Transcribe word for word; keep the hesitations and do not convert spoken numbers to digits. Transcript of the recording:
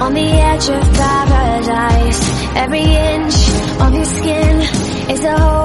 on the edge of paradise. Every inch of your skin is a whole